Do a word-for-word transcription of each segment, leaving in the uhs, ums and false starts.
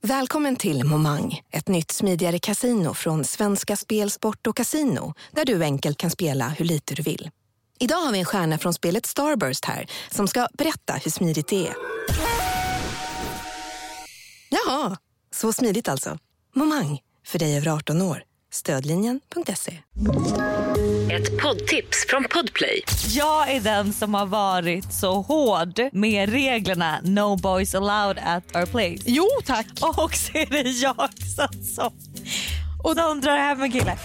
Välkommen till Momang, ett nytt smidigare casino från Svenska Spel, Sport och Casino, där du enkelt kan spela hur lite du vill. Idag har vi en stjärna från spelet Starburst här som ska berätta hur smidigt det är. Jaha, så smidigt alltså. Momang, för dig över arton år. Stödlinjen punkt se. Ett poddtips från Podplay. Jag är den som har varit så hård med reglerna No boys allowed at our place. Jo, tack. Och så är det jag som, som, och de drar hem en kille.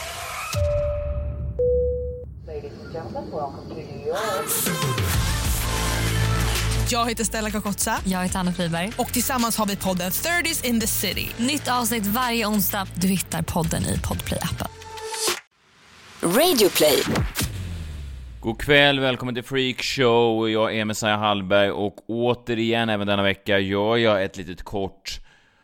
Jag heter Stella Kakotsa. Jag heter Anna Friberg. Och tillsammans har vi podden thirties in the city. Nytt avsnitt varje onsdag. Du hittar podden i Podplay-appen. Radio Play. God kväll, välkommen till Freak Show. Jag är Messiah Hallberg och återigen även denna vecka gör jag ett litet kort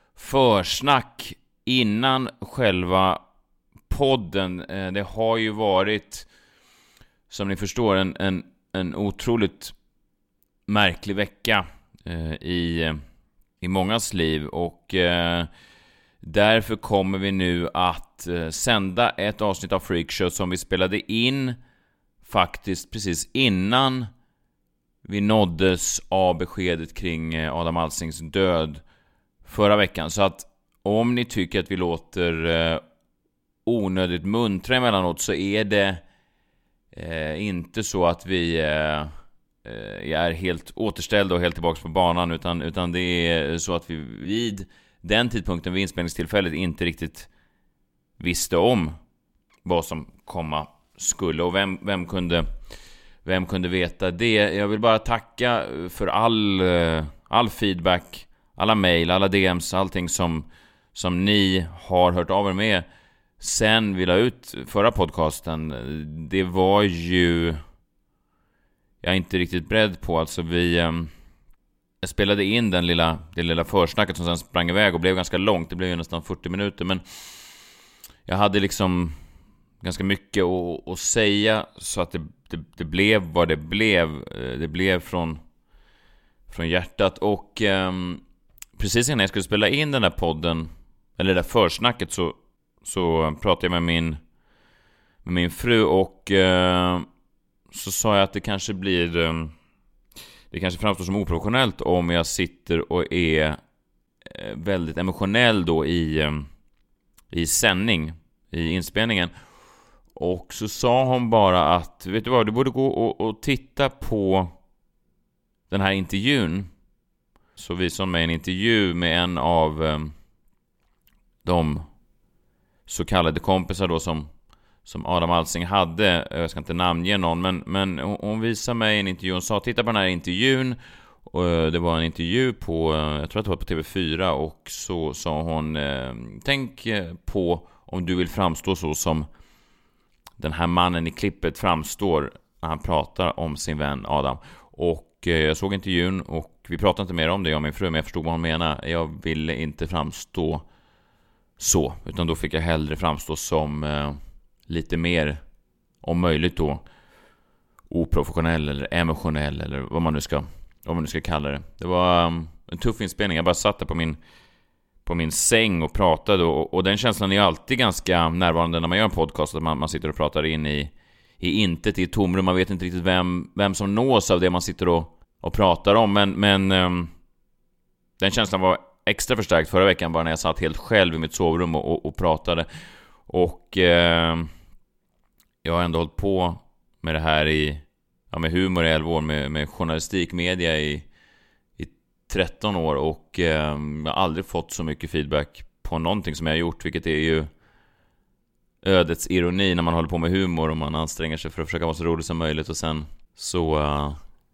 försnack innan själva podden. Det har ju varit, som ni förstår, en, en, en otroligt märklig vecka eh, i, i mångas liv och eh, därför kommer vi nu att eh, sända ett avsnitt av Freak Show som vi spelade in faktiskt precis innan vi nåddes av beskedet kring eh, Adam Alsings död förra veckan. Så att om ni tycker att vi låter eh, onödigt muntra emellanåt så är det eh, inte så att vi eh, jag är helt återställd och helt tillbaka på banan utan, utan det är så att vi vid den tidpunkten vid inspelningstillfället inte riktigt visste om vad som komma skulle och vem, vem kunde vem kunde veta det. Jag vill bara tacka för all, all feedback, alla mejl, alla D M's, allting som, som ni har hört av er med sen vi la ut förra podcasten. Det var ju jag är inte riktigt beredd på. Alltså vi eh, jag spelade in den lilla, det lilla försnacket som sen sprang iväg och blev ganska långt. Det blev ju nästan fyrtio minuter. Men jag hade liksom ganska mycket att, att säga så att det, det, det blev vad det blev. Det blev från, från hjärtat. Och eh, precis innan jag skulle spela in den här podden, eller det där försnacket, så, så pratade jag med min, med min fru och eh, så sa jag att det kanske blir det kanske framstår som oprofessionellt om jag sitter och är väldigt emotionell då i i sändning, i inspelningen. Och så sa hon bara att vet du vad, du borde gå och, och titta på den här intervjun. Så visade hon mig en intervju med en av de så kallade kompisar då som som Adam Alsing hade. Jag ska inte namnge någon, men, men hon visade mig en intervju. Hon sa, titta på den här intervjun. Och det var en intervju på, jag tror att det var på T V fyra. Och så sa hon, tänk på om du vill framstå så som den här mannen i klippet framstår när han pratar om sin vän Adam. Och jag såg intervjun och vi pratade inte mer om det, jag och min fru, men jag förstod vad hon menade. Jag ville inte framstå så, utan då fick jag hellre framstå som lite mer, om möjligt då, oprofessionell eller emotionell eller vad man nu ska, vad man nu ska kalla det. Det var um, en tuff inspelning. Jag bara satt där på min, på min säng och pratade och, och den känslan är ju alltid ganska närvarande när man gör en podcast, att man, man sitter och pratar in i, i intet, i ett tomrum. Man vet inte riktigt vem, vem som nås av det man sitter och, och pratar om, men, men um, den känslan var extra förstärkt förra veckan bara när jag satt helt själv i mitt sovrum och, och, och pratade. Och uh, jag har ändå hållit på med det här i, ja, med humor i elva år, med, med journalistik, media i, i tretton år och eh, jag har aldrig fått så mycket feedback på någonting som jag har gjort, vilket är ju ödets ironi när man håller på med humor och man anstränger sig för att försöka vara så rolig som möjligt och sen så uh,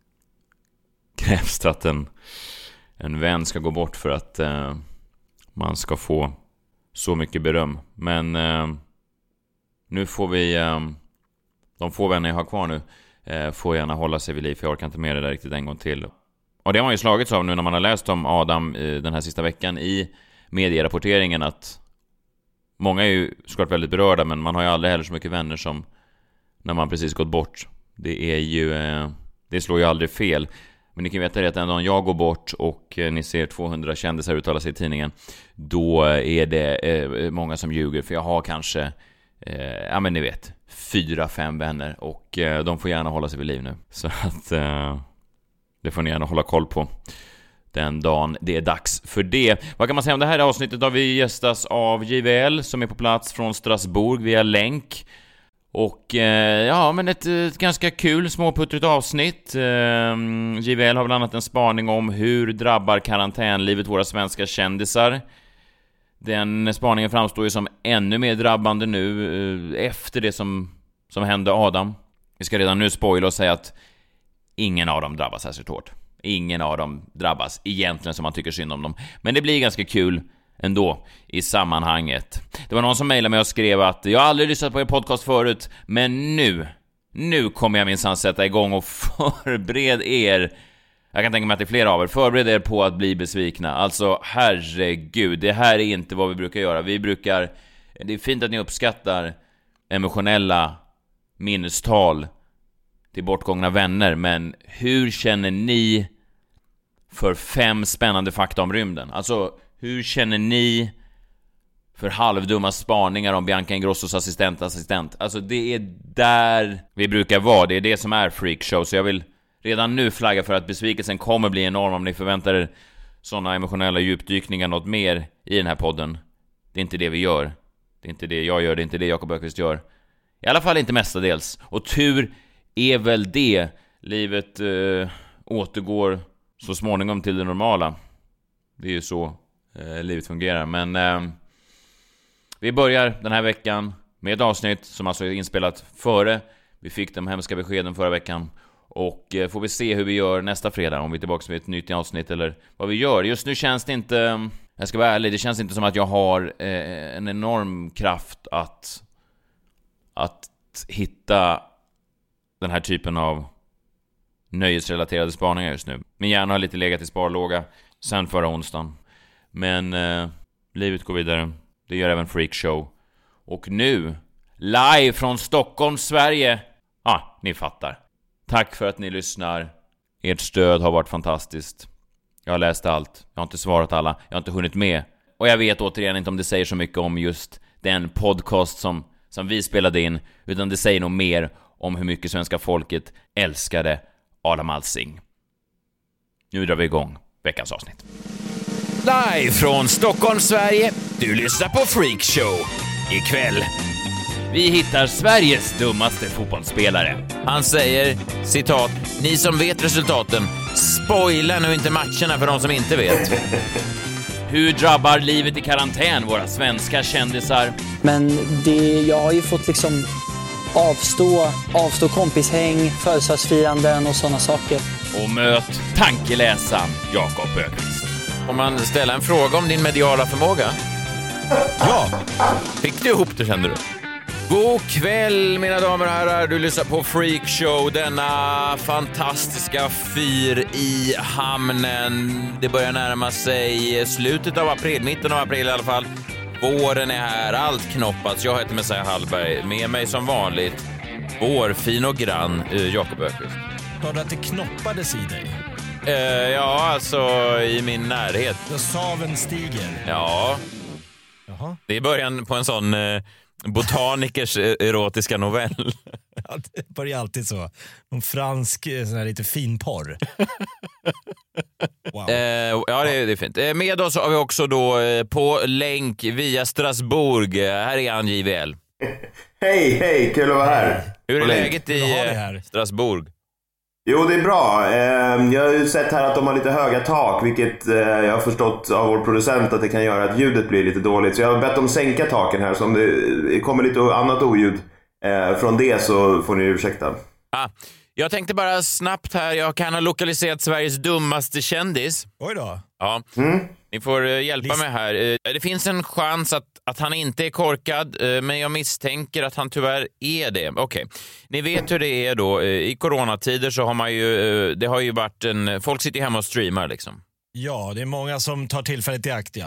krävs det att en, en vän ska gå bort för att uh, man ska få så mycket beröm. Men uh, nu får vi uh, de få vänner jag har kvar nu uh, får gärna hålla sig vid liv, för jag orkar inte med det där riktigt en gång till. Och det har man ju slagits av nu när man har läst om Adam uh, den här sista veckan i medierapporteringen, att många är ju såklart väldigt berörda, men man har ju aldrig heller så mycket vänner som när man precis gått bort. Det är ju uh, det slår ju aldrig fel. Men ni kan veta det att en dag jag går bort och ni ser tvåhundra kändisar uttala sig i tidningen, då är det eh, många som ljuger. För jag har kanske, eh, ja men ni vet, fyra, fem vänner. Och eh, de får gärna hålla sig vid liv nu. Så att eh, det får ni gärna hålla koll på den dagen det är dags för det. Vad kan man säga om det här avsnittet? Har vi gästas av J V L som är på plats från Strasbourg via länk. Och eh, ja, men ett, ett ganska kul småputtrigt avsnitt. eh, J V L har bland annat en spaning om hur drabbar karantänlivet våra svenska kändisar. Den spaningen framstår ju som ännu mer drabbande nu eh, efter det som, som hände Adam. Vi ska redan nu spoila och säga att ingen av dem drabbas särskilt hårt. Ingen av dem drabbas egentligen som man tycker synd om dem. Men det blir ganska kul ändå i sammanhanget. Det var någon som mejlade mig och skrev att jag har aldrig lyssnat på er podcast förut, men nu, nu kommer jag minsann sätta igång och förbered er. Jag kan tänka mig att det är flera av er. Förbered er på att bli besvikna. Alltså, herregud, det här är inte vad vi brukar göra. Vi brukar, det är fint att ni uppskattar emotionella minnestal till bortgångna vänner, men hur känner ni för fem spännande fakta om rymden? Alltså, hur känner ni för halvdumma spaningar om Bianca Ingrossos assistent assistent? Alltså, det är där vi brukar vara. Det är det som är freakshow. Så jag vill redan nu flagga för att besvikelsen kommer bli enorm om ni förväntar er sådana emotionella djupdykningar något mer i den här podden. Det är inte det vi gör. Det är inte det jag gör, det är inte det Jakob Öqvist gör. I alla fall inte mestadels. Och tur är väl det. Livet eh, återgår så småningom till det normala. Det är ju så eh, livet fungerar. Men eh, vi börjar den här veckan med ett avsnitt som alltså är inspelat före vi fick de hemska beskeden förra veckan. Och eh, får vi se hur vi gör nästa fredag, om vi är tillbaka med ett nytt avsnitt eller vad vi gör. Just nu känns det inte, jag ska vara ärlig, det känns inte som att jag har eh, en enorm kraft att att hitta den här typen av nöjesrelaterade spaningar just nu. Min hjärna har lite legat i sparlåga sen förra onsdagen. Men eh, livet går vidare. Det gör även Freakshow. Och nu, live från Stockholm, Sverige. Ja, ah, ni fattar. Tack för att ni lyssnar. Ert stöd har varit fantastiskt. Jag har läst allt. Jag har inte svarat alla. Jag har inte hunnit med. Och jag vet återigen inte om det säger så mycket om just den podcast som, som vi spelade in. Utan det säger nog mer om hur mycket svenska folket älskade Adam Alsing. Nu drar vi igång veckans avsnitt. Live från Stockholm, Sverige. Du lyssnar på Freakshow. Ikväll vi hittar Sveriges dummaste fotbollsspelare. Han säger, citat, ni som vet resultaten, spoila nu inte matcherna för de som inte vet. Hur drabbar livet i karantän våra svenska kändisar? Men det, jag har ju fått liksom avstå, avstå kompishäng, födelsedagsfiranden och sådana saker. Och möt tankeläsaren Jakob Öqvist. Om man ställer en fråga om din mediala förmåga? Ja. Fick du ihop det, kände du? God kväll, mina damer och herrar. Du lyssnar på Freakshow, denna fantastiska fyr i hamnen. Det börjar närma sig slutet av april, mitten av april i alla fall. Våren är här, allt knoppats. Jag heter Messiah Hallberg. Med mig som vanligt, vårfin och grann, uh, Jakob Öqvist. Hörde att det knoppades i dig? Uh, ja, alltså i min närhet. Då saven stiger? Ja. Jaha. Det är början på en sån uh, botanikers erotiska novell. Ja, det börjar alltid så. Någon fransk, sån här lite fin porr. Wow. Eh, ja, det är, det är fint. Eh, med oss har vi också då eh, på länk via Strasbourg. Här är han, J V L. Hej, hej, kul att vara här. Hur är på läget länk. i eh, Strasbourg? Jo, det är bra. Eh, jag har ju sett här att de har lite höga tak, vilket eh, jag har förstått av vår producent att det kan göra att ljudet blir lite dåligt. Så jag har bett dem sänka taken här, så om det kommer lite annat oljud eh, från det så får ni ursäkta. Ah, jag tänkte bara snabbt här, jag kan ha lokaliserat Sveriges dummaste kändis. Oj då. Ja, mm. Ni får uh, hjälpa List- mig här. Uh, det finns en chans att, att han inte är korkad, uh, men jag misstänker att han tyvärr är det. Okej, okay. Ni vet hur det är då. Uh, I coronatider så har man ju, uh, det har ju varit en, folk sitter hemma och streamar liksom. Ja, det är många som tar tillfället i akt, ja.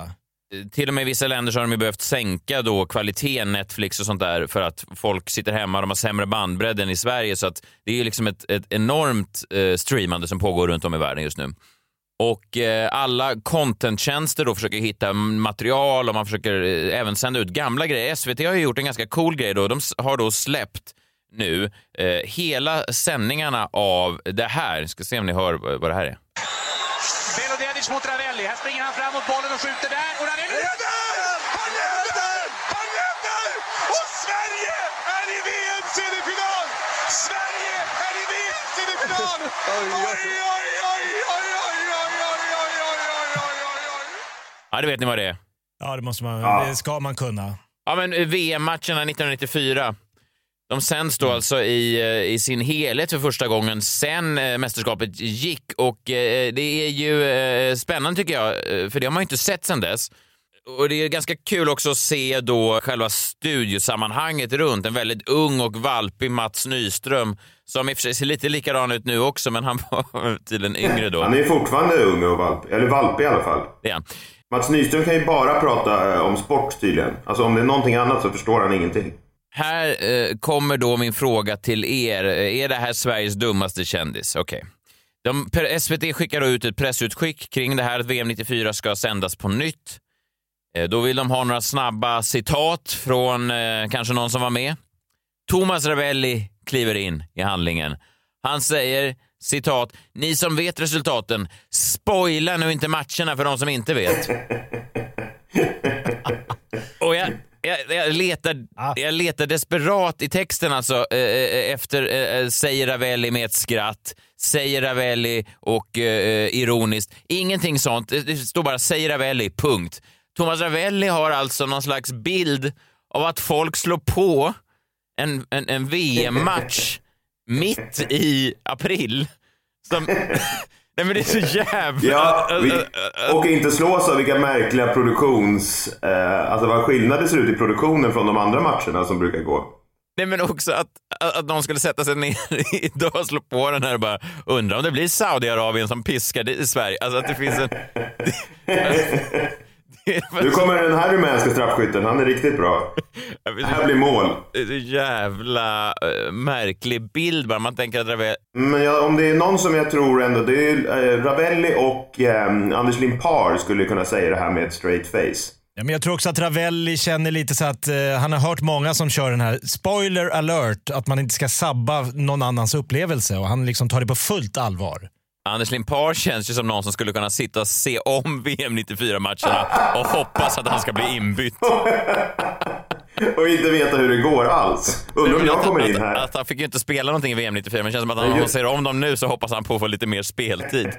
till och med i vissa länder så har de ju behövt sänka då kvaliteten Netflix och sånt där för att folk sitter hemma och de har sämre bandbredd än i Sverige, så att det är ju liksom ett, ett enormt eh, streamande som pågår runt om i världen just nu. Och eh, alla contenttjänster då försöker hitta material och man försöker eh, även sända ut gamla grejer. S V T har ju gjort en ganska cool grej då. De har då släppt nu eh, hela sändningarna av det här. Ska se om ni hör vad det här är. Belodedic mot Ravelli. Här springer han fram mot bollen och skjuter där. Och Ravelli är där! Han räddar! Han räddar! Och Sverige är i V M-semifinal! Sverige är i V M-semifinal! Oj, oj, oj, oj, oj, oj, oj, oj, oj, oj, oj, oj. Ja, det vet ni vad det är. Ja, det måste man. Ja. Det ska man kunna. Ja, men V M-matcherna nittonhundranittiofyra, de sänds då alltså i, i sin helhet för första gången sen eh, mästerskapet gick. Och eh, det är ju eh, spännande tycker jag, för det har man ju inte sett sen dess. Och det är ganska kul också att se då själva studiosammanhanget runt. En väldigt ung och valpig Mats Nyström, som i och för sig ser lite likadan ut nu också, men han var tydligen yngre då. Han är fortfarande ung och valpig, eller valpig i alla fall. Ja. Mats Nyström kan ju bara prata om sport tydligen. Alltså om det är någonting annat så förstår han ingenting. Här eh, kommer då min fråga till er. Är det här Sveriges dummaste kändis? Okej. Okay. S V T skickar då ut ett pressutskick kring det här att V M nittiofyra ska sändas på nytt. Eh, då vill de ha några snabba citat från eh, kanske någon som var med. Thomas Ravelli kliver in i handlingen. Han säger, citat, ni som vet resultaten, spoila nu inte matcherna för de som inte vet. Och jag... Jag, jag, letar, jag letar desperat i texten alltså eh, efter eh, säger Ravelli med ett skratt, säger Ravelli och eh, ironiskt. Ingenting sånt, det står bara säger Ravelli, punkt. Thomas Ravelli har alltså någon slags bild av att folk slår på en, en, en V M-match mitt i april som... Nej, men det är så jävla... Ja, vi, och inte slås av vilka märkliga produktions... Eh, alltså vad skillnader ser ut i produktionen från de andra matcherna som brukar gå. Nej, men också att, att någon skulle sätta sig ner idag och slå på den här och bara undra om det blir Saudiarabien som piskar i Sverige. Alltså att det finns en... Nu kommer den här rumänska straffskytten, han är riktigt bra. Det här blir mål. Det är så jävla uh, märklig bild bara, man tänker att Ravelli... Men ja, om det är någon som jag tror ändå, det är uh, Ravelli och um, Anders Limpar skulle kunna säga det här med ett straight face. Ja, men jag tror också att Ravelli känner lite så att uh, han har hört många som kör den här spoiler alert, att man inte ska sabba någon annans upplevelse, och han liksom tar det på fullt allvar. Anders Limpar känns ju som någon som skulle kunna sitta och se om V M nittiofyra-matcherna och hoppas att han ska bli inbytt. Och inte veta hur det går alls. Undrar om jag kommer in här. Att, att han fick ju inte spela någonting i V M nittiofyra, men det känns som att han, om han ser om dem nu så hoppas han på att få lite mer speltid.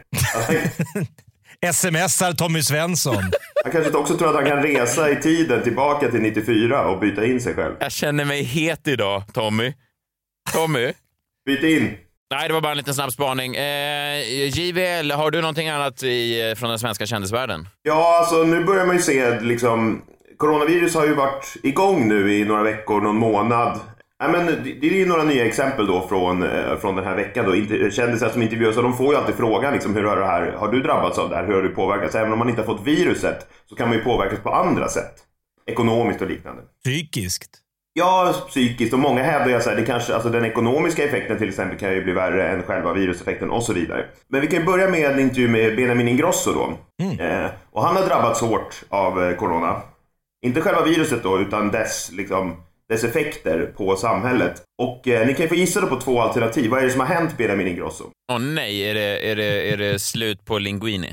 Smsar Tommy Svensson. Han kanske också tror att han kan resa i tiden tillbaka till nittiofyra och byta in sig själv. Jag känner mig het idag, Tommy. Tommy? Byt in. Nej, det var bara en liten snabb spaning. Eh, J V L, har du någonting annat i, från den svenska kändisvärlden? Ja, alltså nu börjar man ju se liksom... Coronavirus har ju varit igång nu i några veckor, någon månad. Nej, men det är ju några nya exempel då från, från den här veckan då. Kändisar som intervjuas, och de får ju alltid frågan liksom, hur har det här, har du drabbats av det här? Hur har du påverkats? Även om man inte har fått viruset så kan man ju påverkas på andra sätt. Ekonomiskt och liknande. Psykiskt? Ja, psykiskt. Och många hävdar ju så här, det kanske, alltså den ekonomiska effekten till exempel kan ju bli värre än själva viruseffekten och så vidare. Men vi kan börja med en intervju med Benjamin Ingrosso då. Mm. Eh, och han har drabbats hårt av eh, corona. Inte själva viruset då, utan dess, liksom, dess effekter på samhället. Och eh, ni kan ju få gissa då på två alternativ. Vad är det som har hänt Benjamin Ingrosso? Åh oh, nej, är det, är, det, är det slut på Linguini?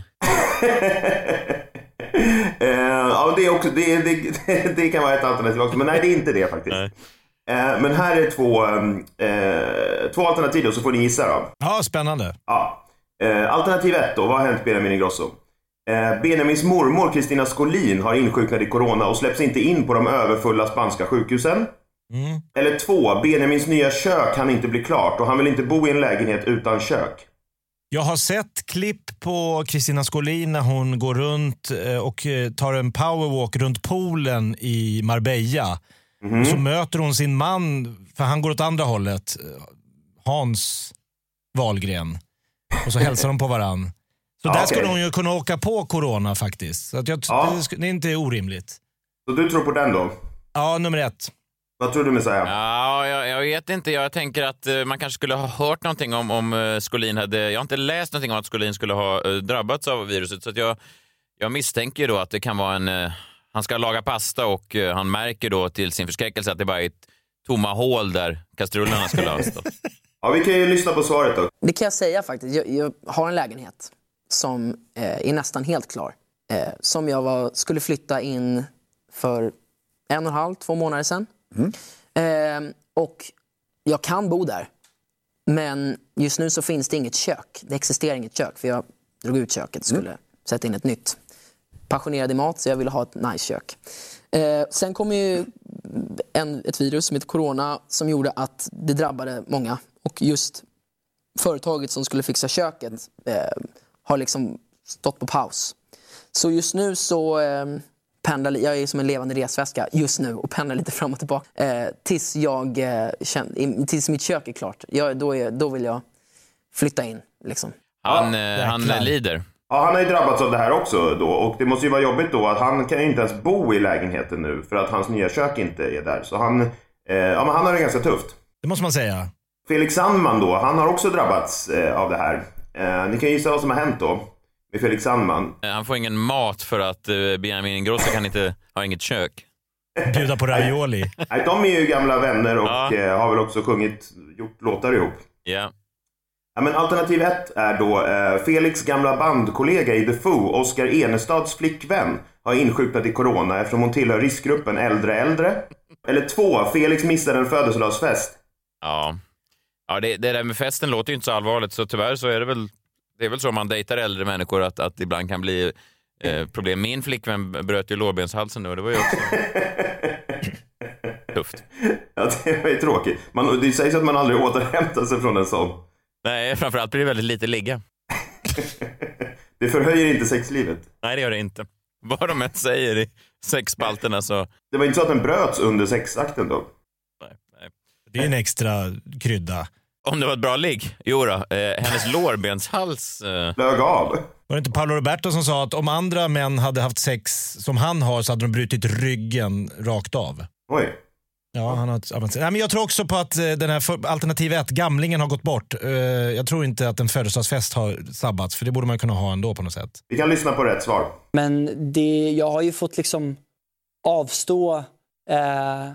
Uh, ja, det, är också, det, det, det kan vara ett alternativ också. Men nej, det är inte det faktiskt. Uh, men här är två, uh, två alternativ då, så får ni gissa då. Ja, spännande. Ja. Uh, alternativ ett då, vad har hänt Benjamin Ingrosso? Uh, Benjamins mormor Kristina Skolin har insjuknat i corona och släpps inte in på de överfulla spanska sjukhusen. Mm. Eller två, Benjamins nya kök kan inte bli klart och han vill inte bo i en lägenhet utan kök. Jag har sett klipp på Kristina Skolin när hon går runt och tar en powerwalk runt poolen i Marbella. Mm. Och så möter hon sin man, för han går åt andra hållet, Hans Wahlgren. Och så hälsar de på varann. Så där okay. skulle hon ju kunna åka på corona faktiskt. Så att jag, ja. det, det är inte orimligt. Så du tror på den då? Ja, nummer ett. Vad tror du med säga? Ja, jag, jag vet inte. Jag tänker att uh, man kanske skulle ha hört någonting om, om uh, Skolin hade... Jag har inte läst någonting om att Skolin skulle ha uh, drabbats av viruset. Så att jag, jag misstänker ju då att det kan vara en... Uh, han ska laga pasta och uh, han märker då till sin förskräckelse att det bara är ett tomma hål där kastrullerna skulle ha stått. Ja, vi kan ju lyssna på svaret då. Det kan jag säga faktiskt. Jag, jag har en lägenhet som eh, är nästan helt klar. Eh, som jag var, skulle flytta in för en och en halv, två månader sedan. Mm. Eh, och jag kan bo där. Men just nu så finns det inget kök. Det existerar inget kök. För jag drog ut köket och skulle mm. sätta in ett nytt. Passionerad i mat så jag ville ha ett nice kök. Eh, sen kom ju en, ett virus som heter corona som gjorde att det drabbade många. Och just företaget som skulle fixa köket eh, har liksom stått på paus. Så just nu så eh, pendlar jag är som en levande resväska just nu och pendlar lite fram och tillbaka eh, tills jag eh, känner, tills mitt kök är klart. Jag, då, är, då vill jag flytta in liksom. Han, ja, eh, han lider. Ja, han har ju drabbats av det här också då. Och det måste ju vara jobbigt då att han kan ju inte ens bo i lägenheten nu för att hans nya kök inte är där. Så han, eh, ja, men han har det ganska tufft. Det måste man säga. Felix Sandman då, han har också drabbats eh, av det här. Eh, ni kan gissa vad som har hänt då med Felix Sandman. Han får ingen mat för att eh, Benjamin Ingrosso kan inte ha inget kök. Bjuda på ravioli. Nej, de är ju gamla vänner och ja. eh, har väl också sjungit, gjort låtar ihop. Ja. Yeah. Ja, men alternativ ett är då eh, Felix gamla bandkollega i The Foo, Oskar Enestads flickvän, har insjuknat i corona eftersom hon tillhör riskgruppen äldre äldre. Eller två, Felix missade en födelsedagsfest. Ja, ja det, det där med festen låter ju inte så allvarligt, så tyvärr så är det väl, det är väl så om man dejtar äldre människor att, att det ibland kan bli eh, problem. Min flickvän bröt ju lårbenshalsen nu och det var ju också tufft. Ja, det var ju tråkigt. Man, det sägs att man aldrig återhämtar sig från en sån. Nej, framförallt blir det väldigt lite ligga. Det förhöjer inte sexlivet. Nej, det gör det inte. Vad de än säger i sexspalterna så... Det var inte så att den bröts under sexakten då? Nej, nej. Det är en extra krydda. Om det var ett bra ligg? Jo då, eh, hennes lårbenshals... Eh... Lög av. Var det inte Paolo Roberto som sa att om andra män hade haft sex som han har så hade de brutit ryggen rakt av? Oj. Ja, han har avancerat. Nej, men jag tror också på att den här för, alternativ ett, gamlingen har gått bort. Uh, jag tror inte att en födelsedagsfest har sabbats, för det borde man kunna ha ändå på något sätt. Vi kan lyssna på rätt svar. Men det, jag har ju fått liksom avstå eh,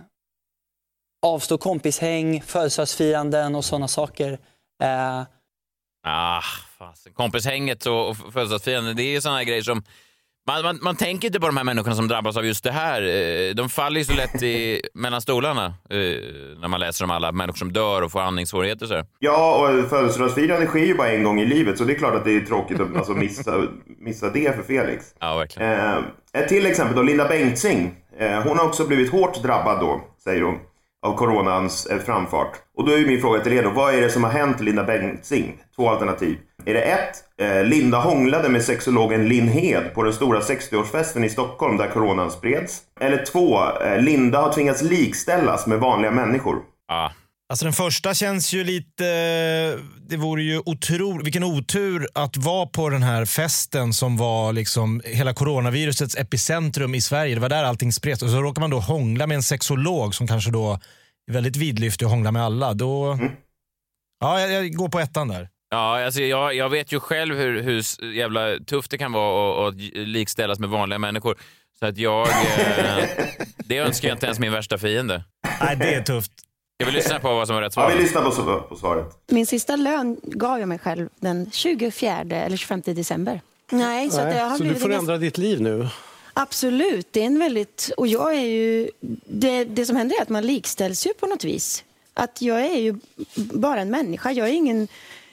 avstå kompishäng, födelsedagsfiranden och sådana saker. Eh. Ah, fasen. Kompishänget och, och födelsedagsfiranden, det är sådana här grejer som Man, man, man tänker inte på de här människorna som drabbas av just det här. De faller ju så lätt i, mellan stolarna när man läser om alla människor som dör och får andningssvårigheter. Så. Ja, och födelsedagsfirande sker ju bara en gång i livet, så det är klart att det är tråkigt att alltså, missa, missa det för Felix. Ja, verkligen. Eh, ett till exempel då, Linda Bengtzing. Eh, hon har också blivit hårt drabbad då, säger hon, av coronans eh, framfart. Och då är min fråga till er då, vad är det som har hänt Linda Bengtzing? Två alternativ. Är det ett, eh, Linda hånglade med sexologen Linn Hed på den stora sextioårsfesten i Stockholm där coronan spreds? Eller två, eh, Linda har tvingats likställas med vanliga människor? Ah. Alltså den första känns ju lite, det vore ju otroligt, vilken otur att vara på den här festen som var liksom hela coronavirusets epicentrum i Sverige. Det var där allting spreds. Och så råkar man då hångla med en sexolog som kanske då är väldigt vidlyftig och hångla med alla. Då, mm. ja, jag, jag går på ettan där. Ja, alltså jag, jag vet ju själv hur, hur jävla tufft det kan vara att, att likställas med vanliga människor. Så att jag, eh, det önskar jag inte ens min värsta fiende. Nej, det är tufft. Ska vi lyssna på vad som är rätt svar? Ja, vi lyssnar på, på svaret. Min sista lön gav jag mig själv den tjugofjärde eller tjugofemte december. Nej, så, Nej, att jag har så blivit du får ganska... ändra ditt liv nu? Absolut, det är en väldigt... Och jag är ju... Det, det som händer är att man likställs ju på något vis. Att jag är ju bara en människa, jag är ingen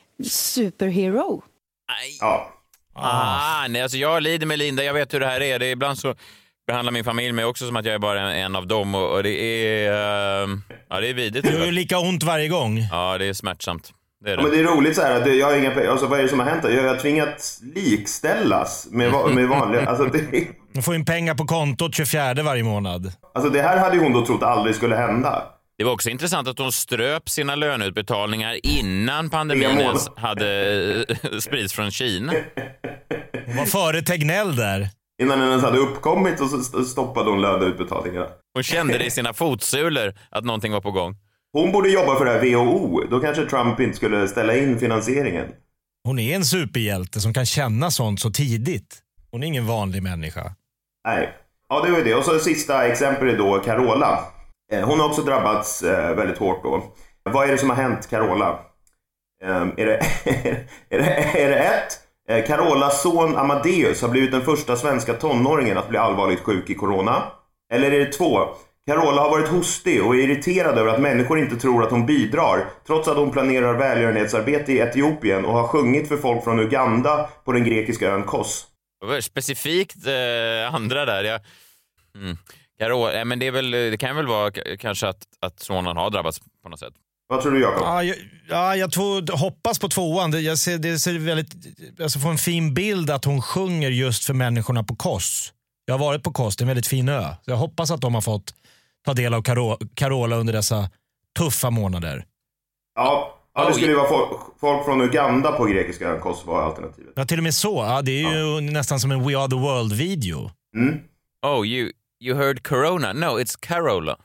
superhero. Nej. Ja. Ah, nej, alltså jag lider med Linda, jag vet hur det här är. Det är ibland så behandlar min familj mig också som att jag är bara en, en av dem. Och, och det är... Uh, ja, det är vidrigt. Det är ju lika ont varje gång. Ja, det är smärtsamt. Det är det. Ja, men det är roligt så här att jag har inga pengar. Alltså vad är det som har hänt? Jag har tvingats likställas med, med vanliga... Alltså det... Man får in pengar på kontot tjugofjärde varje månad. Alltså det här hade hon då trott aldrig skulle hända. Det var också intressant att hon ströp sina löneutbetalningar innan pandemin hade spridits från Kina. Hon var före Tegnell där. Innan den ens hade uppkommit och så stoppade hon löneutbetalningarna. Hon kände det i sina fotsulor att någonting var på gång. Hon borde jobba för det här W H O. Då kanske Trump inte skulle ställa in finansieringen. Hon är en superhjälte som kan känna sånt så tidigt. Hon är ingen vanlig människa. Nej. Ja, det var det. Och så sista exempel är då Carola. Hon har också drabbats väldigt hårt då. Vad är det som har hänt Carola? Är det, är det, är det ett? Carolas son Amadeus har blivit den första svenska tonåringen att bli allvarligt sjuk i corona. Eller är det två? Carola har varit hostig och är irriterad över att människor inte tror att hon bidrar, trots att hon planerar välgörenhetsarbete i Etiopien och har sjungit för folk från Uganda på den grekiska ön Kos. Specifikt eh, andra där, ja. Mm. Carola, men det, är väl, det kan väl vara k- kanske att, att sonen har drabbats på något sätt. Vad tror du, Jakob? Ja, jag, ja, jag tror, hoppas på tvåan. Det, jag ser, det ser väldigt, alltså får en fin bild att hon sjunger just för människorna på Kos. Jag har varit på Kos, det är en väldigt fin ö. Så jag hoppas att de har fått ta del av Caro, Carola under dessa tuffa månader. Ja, ja det skulle ju vara folk, folk från Uganda på grekiska ön Kos var alternativet. Ja, till och med så. Ja, det är ju ja. nästan som en We Are The World-video. Mm. Oh, you, you heard Corona? No, it's Carola.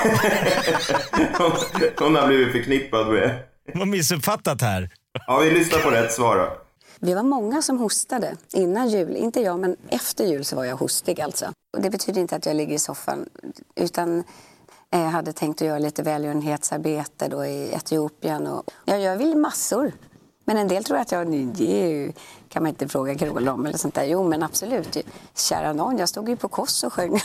Hon har blivit förknippad med. Vad missuppfattat här. Ja, vi lyssnar på rätt svar då. Vi var många som hostade innan jul. Inte jag, men efter jul så var jag hostig alltså. Och det betyder inte att jag ligger i soffan. Utan jag hade tänkt att göra lite välgörenhetsarbete då i Etiopien. Och jag gör väl massor. Men en del tror att jag, det är ju, kan man inte fråga Carola om eller sånt där. Jo, men absolut. Kära någon, jag stod ju på Kos och sjöng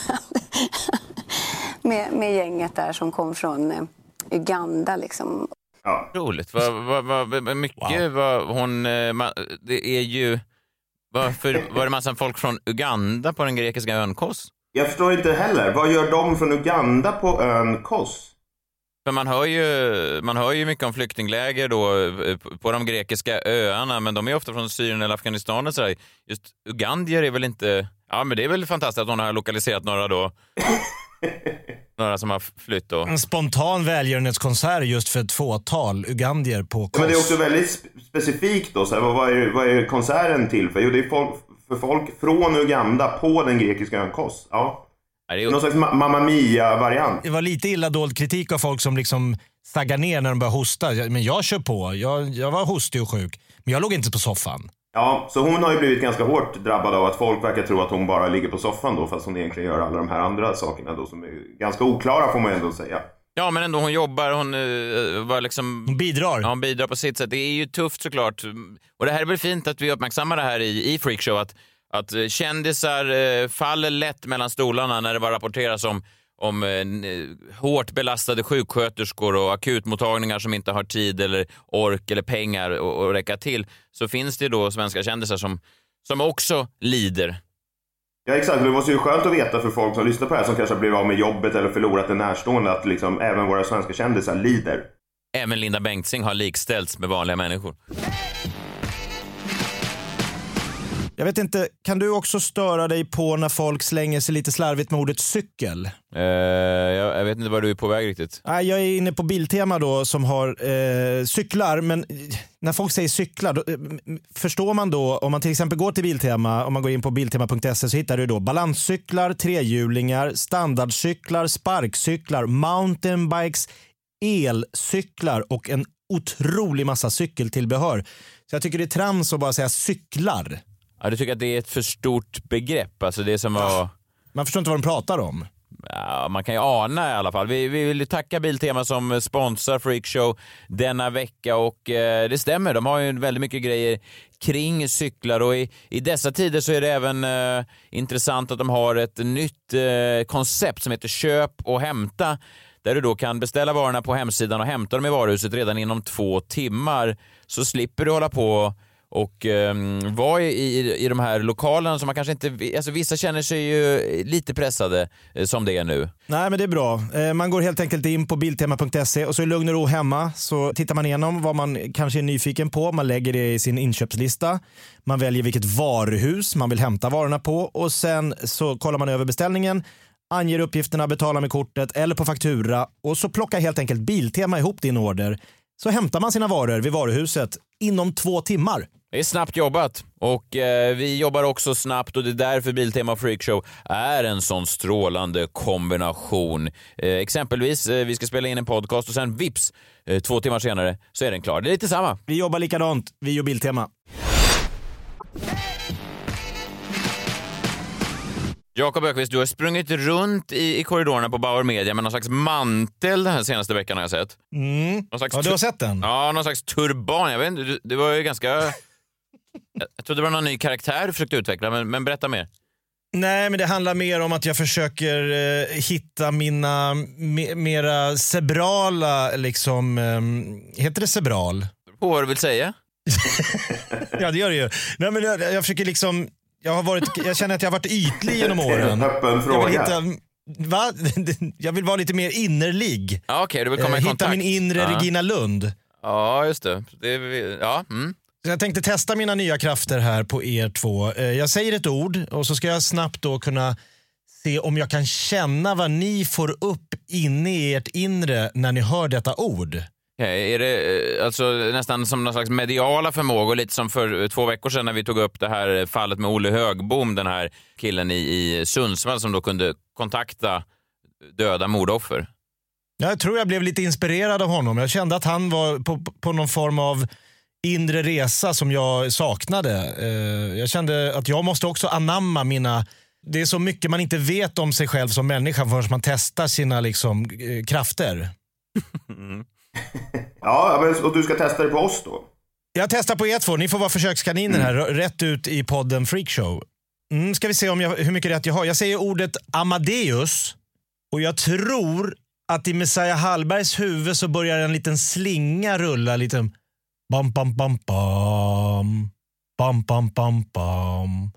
med, med gänget där som kom från Uganda liksom. Ja. Roligt. Vad, vad, vad, mycket wow. vad hon... Det är ju... Varför var det massa folk från Uganda på den grekiska ön Kos? Jag förstår inte heller. Vad gör de från Uganda på ön Kos? För man hör ju, man hör ju mycket om flyktingläger då på de grekiska öarna, men de är ofta från Syrien eller Afghanistan och sådär. Just ugandier är väl inte... Ja, men det är väl fantastiskt att hon har lokaliserat några då... Några som har flytt då. En spontan välgörenhetskonsert just för ett fåtal ugandier på Kos. Ja, men det är också väldigt spe- specifikt då. Så här, vad, är, vad är konserten till för? Jo, det är folk, för folk från Uganda på den grekiska ön Kos. Ja. Ja, det är... Någon slags ma- Mamma Mia-variant. Det var lite illa dold kritik av folk som liksom staggar ner när de börjar hosta. Men jag kör på. Jag, jag var hostig och sjuk. Men jag låg inte på soffan. Ja, så hon har ju blivit ganska hårt drabbad av att folk verkar tro att hon bara ligger på soffan då, fast hon egentligen gör alla de här andra sakerna då som är ganska oklara, får man ändå säga. Ja, men ändå hon jobbar, hon uh, var liksom... Hon bidrar. Ja, hon bidrar på sitt sätt. Det är ju tufft såklart. Och det här är väl fint att vi uppmärksammar det här i, i Freakshow, att, att kändisar uh, faller lätt mellan stolarna när det bara rapporteras om om eh, hårt belastade sjuksköterskor och akutmottagningar som inte har tid eller ork eller pengar att räcka till, så finns det då svenska kändisar som, som också lider. Ja, exakt. Det måste ju skönt att veta för folk som lyssnar på det här, som kanske har blivit av med jobbet eller förlorat en närstående, att liksom även våra svenska kändisar lider. Även Linda Bengtzing har likställts med vanliga människor. Jag vet inte, kan du också störa dig på när folk slänger sig lite slarvigt med ordet cykel? Uh, jag, jag vet inte var du är på väg riktigt. Nej, jag är inne på Biltema då som har eh, cyklar, men när folk säger cyklar, då, förstår man då, om man till exempel går till Biltema, om man går in på biltema punkt se så hittar du då balanscyklar, trehjulingar, standardcyklar, sparkcyklar, mountainbikes, elcyklar och en otrolig massa cykeltillbehör. Så jag tycker det är trams att bara säga cyklar. Ja, du tycker att det är ett för stort begrepp. Alltså det är som att... Man förstår inte vad de pratar om. Ja, man kan ju ana i alla fall. Vi, vi vill tacka Biltema som sponsrar Freakshow denna vecka, och eh, det stämmer. De har ju väldigt mycket grejer kring cyklar, och i, i dessa tider så är det även eh, intressant att de har ett nytt eh, koncept som heter Köp och hämta, där du då kan beställa varorna på hemsidan och hämta dem i varuhuset redan inom två timmar. Så slipper du hålla på och um, vara i, i, i de här lokalerna som man kanske inte... Alltså vissa känner sig ju lite pressade eh, som det är nu. Nej, men det är bra. Eh, man går helt enkelt in på biltema punkt se och så är lugn och ro hemma. Så tittar man igenom vad man kanske är nyfiken på. Man lägger det i sin inköpslista. Man väljer vilket varuhus man vill hämta varorna på. Och sen så kollar man över beställningen, anger uppgifterna, betalar med kortet eller på faktura. Och så plockar helt enkelt Biltema ihop din order så hämtar man sina varor vid varuhuset inom två timmar. Det är snabbt jobbat och eh, vi jobbar också snabbt och det är därför Biltema Freakshow är en sån strålande kombination. Eh, exempelvis, eh, vi ska spela in en podcast och sen vips, eh, två timmar senare så är den klar. Det är lite samma. Vi jobbar likadant, vi och Biltema. Jakob Öqvist, du har sprungit runt i, i korridorerna på Bauer Media med någon slags mantel den här senaste veckan har jag sett. Mm. Någon slags ja, du har sett den? Ja, någon slags turban. Jag vet inte, det, det var ju ganska... Jag trodde det var någon ny karaktär du försökte utveckla, men, men berätta mer. Nej, men det handlar mer om att jag försöker eh, hitta mina me, mera cerebrala, liksom, eh, heter det cerebral? På vad du vill säga? Ja, det gör det ju. Nej, men jag, jag försöker liksom, jag har varit, jag känner att jag har varit ytlig genom åren. Öppen fråga. Jag vill hitta, va? Jag vill vara lite mer innerlig. Ja, okej, du vill komma i hitta kontakt. min inre ja. Regina Lund. Ja, just det. det ja, mm. Så jag tänkte testa mina nya krafter här på er två. Jag säger ett ord och så ska jag snabbt då kunna se om jag kan känna vad ni får upp inne i ert inre när ni hör detta ord. Okay, är det alltså nästan som någon slags mediala förmåga, lite som för två veckor sedan när vi tog upp det här fallet med Olle Högbom, den här killen i, i Sundsvall som då kunde kontakta döda mordoffer? Jag tror jag blev lite inspirerad av honom. Jag kände att han var på, på någon form av inre resa som jag saknade. Jag kände att jag måste också anamma mina... Det är så mycket man inte vet om sig själv som människa förrän man testar sina liksom, krafter. Mm. Ja, och du ska testa det på oss då? Jag testar på er två. Ni får vara försökskaniner här. Mm. Rätt ut i podden Freakshow. Mm, ska vi se om jag, hur mycket rätt jag har. Jag säger ordet Amadeus. Och jag tror att i Messiah Hallbergs huvud så börjar en liten slinga rulla. Lite bam, bam, bam, bam. Bam, bam, bam, bam.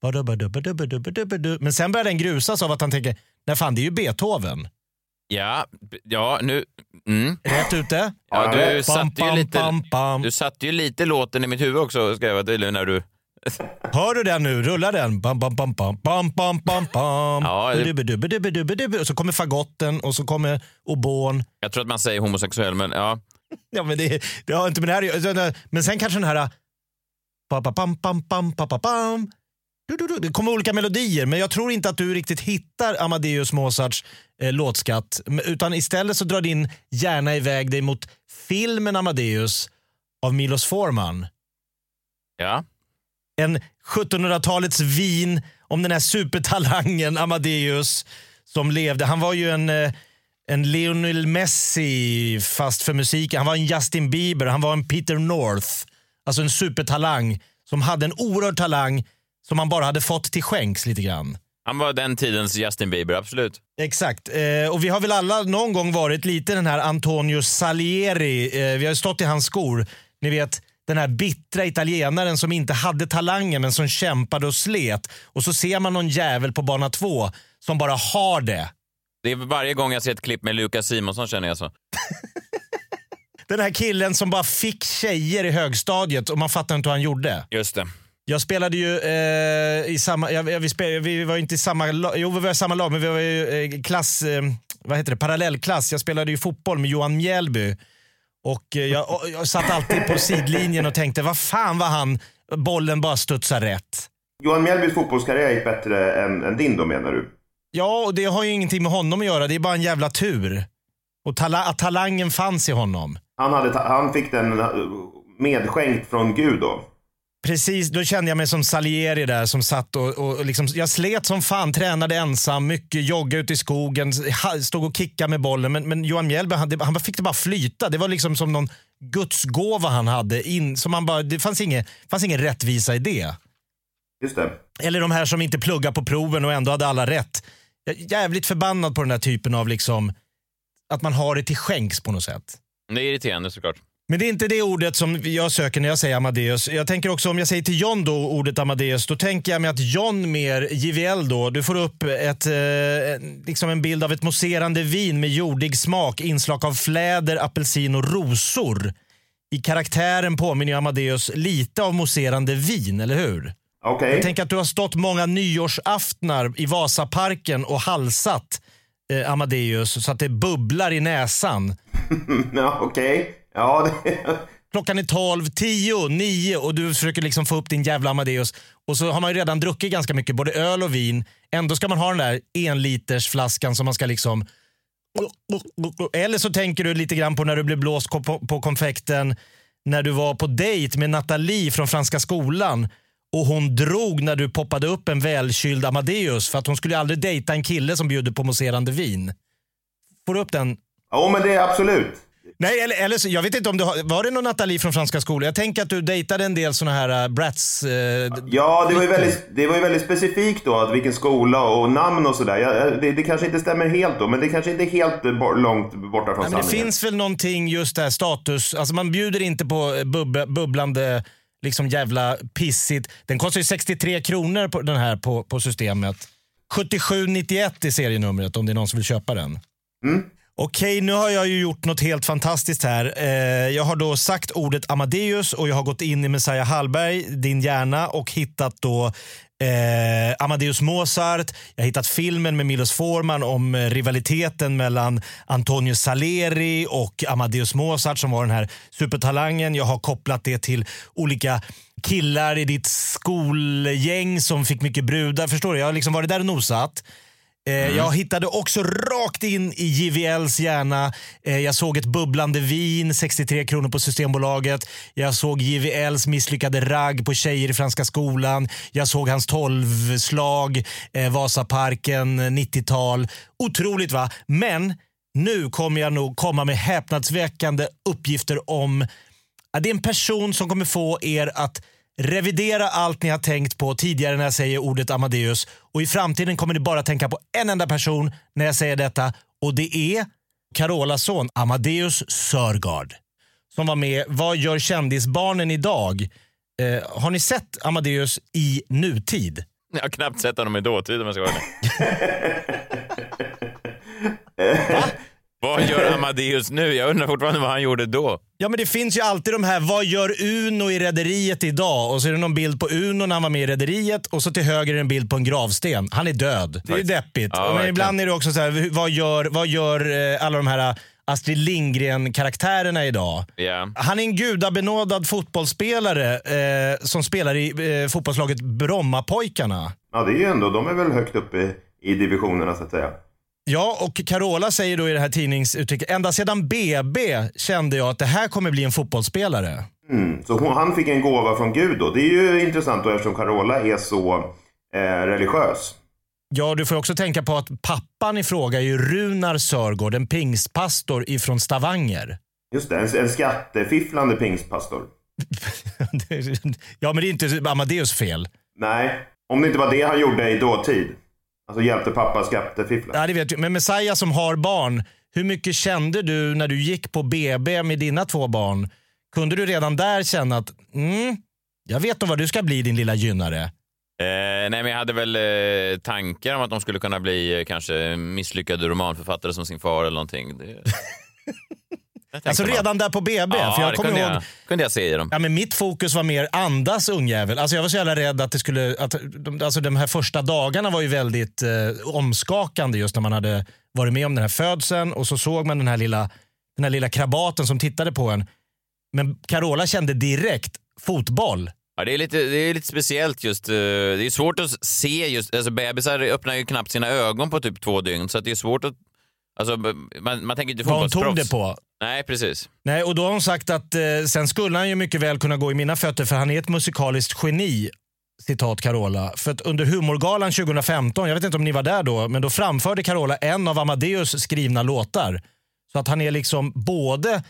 Men sen börjar den grusas av att han tänker, nej fan, det är ju Beethoven. Ja, ja nu... Mm. Rätt ute. Ja, du bam, satte ju bam, lite bam, bam. Du satte ju lite låten i mitt huvud också, ska jag vara tydlig, när du... Hör du den nu? Rullar den? Bam, bam, bam, bam, bam, bam, bam, bam. Ja, det... Och så kommer fagotten och så kommer obon. Jag tror att man säger homosexuell, men ja. Ja, men det, det har inte med det här. Men sen kanske den här... Bam, bam, bam, bam, bam, bam. Det kommer olika melodier, men jag tror inte att du riktigt hittar Amadeus Mozarts eh, låtskatt, utan istället så drar din hjärna iväg dig mot filmen Amadeus av Milos Forman. Ja. En sjuttonhundratalets vin om den här supertalangen Amadeus som levde. Han var ju en, en Lionel Messi fast för musik. Han var en Justin Bieber, han var en Peter North. Alltså en supertalang som hade en oerhörd talang som man bara hade fått till skänks lite grann. Han var den tidens Justin Bieber, absolut. Exakt. Eh, och vi har väl alla någon gång varit lite den här Antonio Salieri. Eh, vi har stått i hans skor. Ni vet, den här bittra italienaren som inte hade talangen men som kämpade och slet. Och så ser man någon jävel på bana två som bara har det. Det är varje gång jag ser ett klipp med Lukas Simonsson känner jag så. Den här killen som bara fick tjejer i högstadiet och man fattar inte vad han gjorde. Just det. Jag spelade ju eh, i samma... Jag, vi, spelade, vi var inte i samma lag. Jo, vi var i samma lag, men vi var ju eh, klass... Eh, vad heter det? Parallellklass. Jag spelade ju fotboll med Johan Mjällby. Och eh, jag, och, jag satt alltid på sidlinjen och tänkte, vad fan var han... Bollen bara studsar rätt. Johan Mjällbys fotbollskarriär gick bättre än, än din då, menar du? Ja, och det har ju ingenting med honom att göra. Det är bara en jävla tur. Och tala- att talangen fanns i honom. Han, hade ta- han fick den medskänkt från Gud då? Precis, då kände jag mig som Salieri där som satt och, och liksom, jag slet som fan, tränade ensam, mycket, jogga ut i skogen, stod och kickade med bollen, men, men Johan Mjällby, han, han fick det bara flyta. Det var liksom som någon gudsgåva han hade in, som han bara, det fanns ingen, fanns ingen rättvisa i det. Just det. Eller de här som inte pluggar på proven och ändå hade alla rätt. Jag är jävligt förbannad på den här typen av liksom, att man har det till skänks på något sätt. Det är irriterande såklart. Men det är inte det ordet som jag söker när jag säger Amadeus. Jag tänker också, om jag säger till John då ordet Amadeus, då tänker jag mig att John mer J V L då, du får upp ett, eh, liksom en bild av ett mousserande vin med jordig smak, inslag av fläder, apelsin och rosor. I karaktären påminner Amadeus lite av mousserande vin, eller hur? Okej. Jag tänker att du har stått många nyårsaftnar i Vasaparken och halsat eh, Amadeus så att det bubblar i näsan. Ja, okej. Ja, det... Klockan är tolv, tio, nio och du försöker liksom få upp din jävla Amadeus. Och så har man ju redan druckit ganska mycket, både öl och vin. Ändå ska man ha den där en liters flaskan som man ska liksom... Eller så tänker du lite grann på när du blev blåst på, på konfekten när du var på dejt med Nathalie från Franska skolan och hon drog när du poppade upp en välkyld Amadeus för att hon skulle aldrig dejta en kille som bjuder på mousserande vin. Får du upp den? Ja, men det är absolut. Nej, eller, eller så, jag vet inte om du har, var det någon Nathalie från Franska skolan? Jag tänker att du dejtade en del såna här uh, brats. Uh, ja, det var ju väldigt, det var ju väldigt specifikt då, att vilken skola och namn och sådär. Ja, det, det kanske inte stämmer helt då, men det kanske inte är helt långt borta från sanningen. Det finns väl någonting just där, status. Alltså man bjuder inte på bub- bubblande, liksom jävla pissigt. Den kostar ju sextiotre kronor på den här på, på systemet. sjuttiosju nittioett i serienumret om det är någon som vill köpa den. Mm. Okej, nu har jag ju gjort något helt fantastiskt här. Eh, jag har då sagt ordet Amadeus och jag har gått in i Messiah Hallberg, din hjärna, och hittat då eh, Amadeus Mozart. Jag har hittat filmen med Milos Forman om eh, rivaliteten mellan Antonio Salieri och Amadeus Mozart som var den här supertalangen. Jag har kopplat det till olika killar i ditt skolgäng som fick mycket brudar. Förstår du? Jag har liksom varit där och nosat. Mm. Jag hittade också rakt in i J V L:s hjärna. Jag såg ett bubblande vin, sextiotre kronor på Systembolaget. Jag såg J V L:s misslyckade ragg på tjejer i Franska skolan. Jag såg hans tolvslag, eh, Vasaparken, nittiotal. Otroligt, va? Men nu kommer jag nog komma med häpnadsväckande uppgifter om att det är en person som kommer få er att revidera allt ni har tänkt på tidigare när jag säger ordet Amadeus, och i framtiden kommer ni bara tänka på en enda person när jag säger detta, och det är Carolas son Amadeus Sörgård som var med Vad gör kändisbarnen idag? Eh, har ni sett Amadeus i nutid? Jag har knappt sett honom i dåtid om jag ska vara Va? Vad gör Amadeus nu? Jag undrar fortfarande vad han gjorde då. Ja, men det finns ju alltid de här, vad gör Uno i Rederiet idag? Och så är det någon bild på Uno när han var med i Rederiet, och så till höger är det en bild på en gravsten. Han är död. Det är ju deppigt. Ja, men ibland är det också så här, vad gör, vad gör eh, alla de här Astrid Lindgren-karaktärerna idag? Yeah. Han är en gudabenådad fotbollsspelare eh, som spelar i eh, fotbollslaget Brommapojkarna. Ja, det är ju ändå, de är väl högt uppe i, i divisionerna så att säga. Ja, och Carola säger då i det här tidningsuttrycket, ända sedan B B kände jag att det här kommer bli en fotbollsspelare. Mm, så hon, han fick en gåva från Gud då. Det är ju intressant då, eftersom Carola är så eh, religiös. Ja, du får också tänka på att pappan i fråga är ju Runar Sörgård, en pingstpastor ifrån Stavanger. Just det, en, en skattefifflande pingstpastor. Ja, men det är inte Amadeus fel. Nej, om det inte var det han gjorde i dåtid. Alltså hjälpte pappa skattefiffla. Ja, det vet jag. Men Messiah som har barn, hur mycket kände du när du gick på B B med dina två barn? Kunde du redan där känna att mm, jag vet nog vad du ska bli, din lilla gynnare? Eh, nej, men jag hade väl eh, tankar om att de skulle kunna bli eh, kanske misslyckade romanförfattare som sin far eller någonting. Det... Alltså redan man. där på B B. Ja, för jag det kommer kunde, ihåg, jag, kunde jag se i dem. Ja, men mitt fokus var mer Andas ungjävel. Alltså jag var så jävla rädd att det skulle... Att, alltså de här första dagarna var ju väldigt eh, omskakande just när man hade varit med om den här födseln. Och så såg man den här lilla, den här lilla krabaten som tittade på en. Men Carola kände direkt fotboll. Ja, det är lite, det är lite speciellt just. Det är svårt att se just... Alltså bebisar öppnar ju knappt sina ögon på typ två dygn. Så att det är svårt att... Alltså, man, man tänker inte fotbollsproffs. Vad hon tog det på? Nej, precis. Nej, och då har hon sagt att eh, sen skulle han ju mycket väl kunna gå i mina fötter, för han är ett musikaliskt geni, citat Carola. För att under Humorgalan tjugohundrafemton, jag vet inte om ni var där då, men då framförde Carola en av Amadeus skrivna låtar. Så att han är liksom både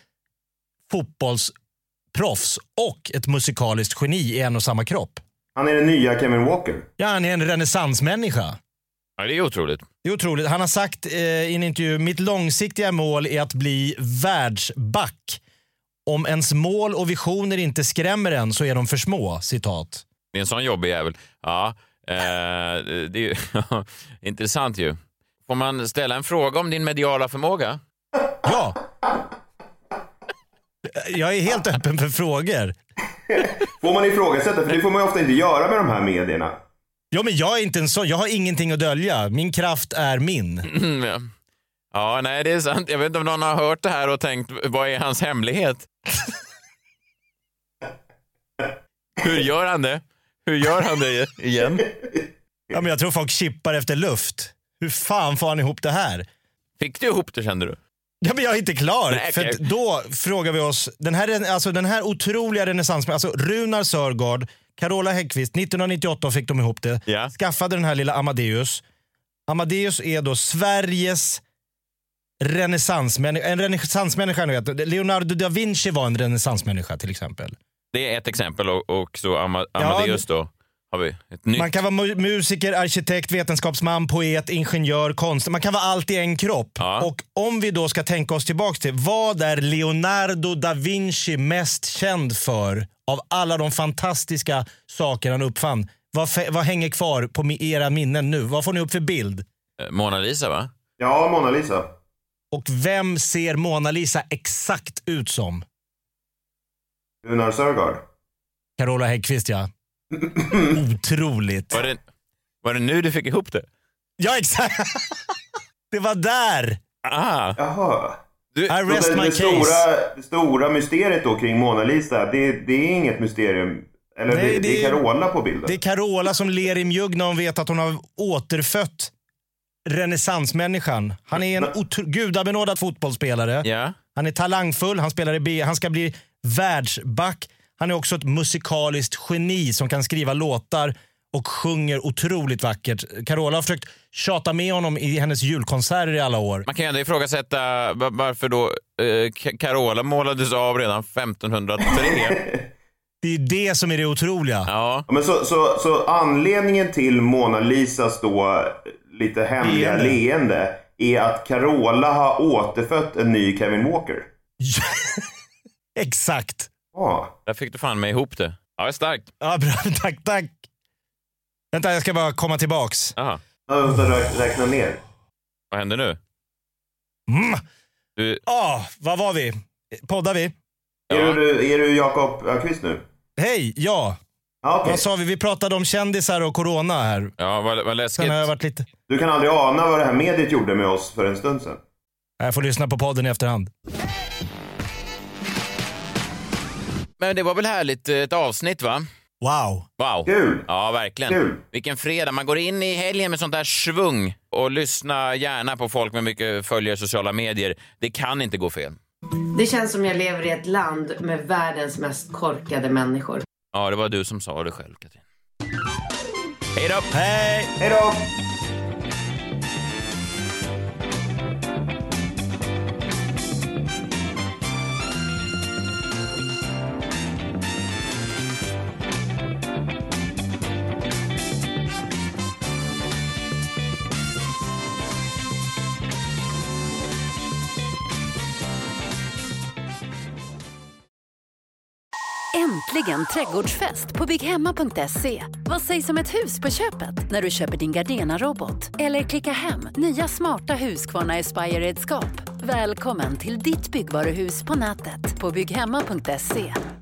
fotbollsproffs och ett musikaliskt geni i en och samma kropp. Han är den nya Kevin Walker. Ja, han är en renässansmänniska. Ja, det är otroligt. Det är otroligt. Han har sagt eh, i en intervju, mitt långsiktiga mål är att bli världsback. Om ens mål och visioner inte skrämmer en så är de för små, citat. Det är en sån jobbig jävel. Ja, eh, det är ju intressant ju. Får man ställa en fråga om din mediala förmåga? Ja. Jag är helt öppen för frågor. Får man ifrågasätta, för det får man ju ofta inte göra med de här medierna. Ja, men jag är inte en sån. Jag har ingenting att dölja. Min kraft är min. Mm, ja. ja, nej, det är sant. Jag vet inte om någon har hört det här och tänkt, vad är hans hemlighet? Hur gör han det? Hur gör han det igen? Ja, men jag tror folk chippar efter luft. Hur fan får han ihop det här? Fick du ihop det, kände du? Ja, men jag är inte klar. Nej, för okay. Då frågar vi oss, den här, alltså, den här otroliga renässansen, alltså Runar Sörgård, Carola Häggkvist, nittonhundranittioåtta fick de ihop det. Yeah. Skaffade den här lilla Amadeus. Amadeus är då Sveriges renässansmänniska. En renässansmänniska, ni vet. Leonardo da Vinci var en renässansmänniska till exempel. Det är ett exempel och, och så Ama- Amadeus ja, då har vi ett nytt. Man kan vara mu- musiker, arkitekt, vetenskapsman, poet, ingenjör, konst. Man kan vara allt i en kropp. Ja. Och om vi då ska tänka oss tillbaka till vad är Leonardo da Vinci mest känd för av alla de fantastiska saker han uppfann? Vad, fe- vad hänger kvar på era minnen nu? Vad får ni upp för bild? Mona Lisa, va? Ja, Mona Lisa. Och vem ser Mona Lisa exakt ut som? Runar Sörgård. Carola Häggkvist, ja. Otroligt. Var det, var det nu du fick ihop det? Ja, exakt. Det var där. Ah. Jaha. Du, I rest det, my det, case. Stora, det stora mysteriet då kring Mona Lisa, det, det är inget mysterium. Eller Nej, det, det, det är Carola på bilden. Det är Carola som ler i mjugg när hon vet att hon har återfött renässansmänniskan. Han är en otro- gudabenådad fotbollsspelare. Yeah. Han är talangfull, han spelar i B, han ska bli världsback. Han är också ett musikaliskt geni som kan skriva låtar och sjunger otroligt vackert. Carola har försökt tjata med honom i hennes julkonserter i alla år. Man kan ju ändå ifrågasätta varför då eh, Carola målades av redan femtonhundratre. Det är det som är det otroliga. Ja. Men så, så, så anledningen till Mona Lisas då lite hemliga leende, leende är att Carola har återfött en ny Kevin Walker. Exakt. Ja. Där fick du fan med ihop det. Ja, det är starkt. Ja, bra. Tack, tack. Vänta, jag ska bara komma tillbaks. Aha. Jag ska räkna ner. Vad händer nu? Mm. Du... Ah, vad var vi? Poddar vi? Ja. Är du, är du Jakob Öqvist nu? Hej, ja. Ah, okay. Vad sa vi? Vi pratade om kändisar och corona här. Ja, vad, vad läskigt. Sen har jag varit lite... Du kan aldrig ana vad det här mediet gjorde med oss för en stund sedan. Jag får lyssna på podden i efterhand. Men det var väl härligt, ett avsnitt, va? Wow. Wow. Kul. Ja, verkligen. Kul. Vilken fredag. Man går in i helgen med sånt där svung och lyssnar gärna på folk med mycket följare i sociala medier. Det kan inte gå fel. Det känns som jag lever i ett land med världens mest korkade människor. Ja, det var du som sa det själv, Katrin. Hej då! Hej! Hej då! Äntligen trädgårdsfest på bygghemma punkt se. Vad sägs om ett hus på köpet när du köper din Gardena-robot? Eller klicka hem nya smarta Husqvarna Aspire-redskap. Välkommen till ditt byggvaruhus på nätet på bygghemma punkt se.